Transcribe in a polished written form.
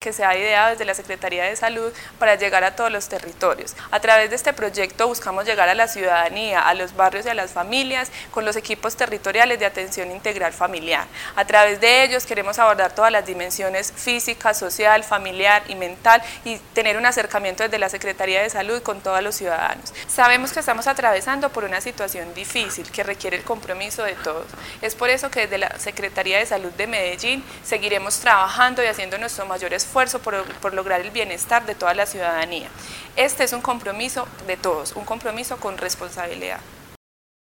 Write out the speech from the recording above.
que se ha ideado desde la Secretaría de Salud para llegar a todos los territorios. A través de este proyecto buscamos llegar a la ciudadanía, a los barrios y a las familias con los equipos territoriales de atención integral familiar. A través de ellos queremos abordar todas las dimensiones física, social, familiar y mental y tener un acercamiento desde la Secretaría de Salud con todos los ciudadanos. Sabemos que estamos atravesando por una situación difícil que requiere el compromiso de todos. Es por eso que desde la Secretaría de Salud de Medellín seguiremos trabajando y haciendo nuestro mayor esfuerzo por lograr el bienestar de toda la ciudadanía. Este es un compromiso de todos, un compromiso con responsabilidad.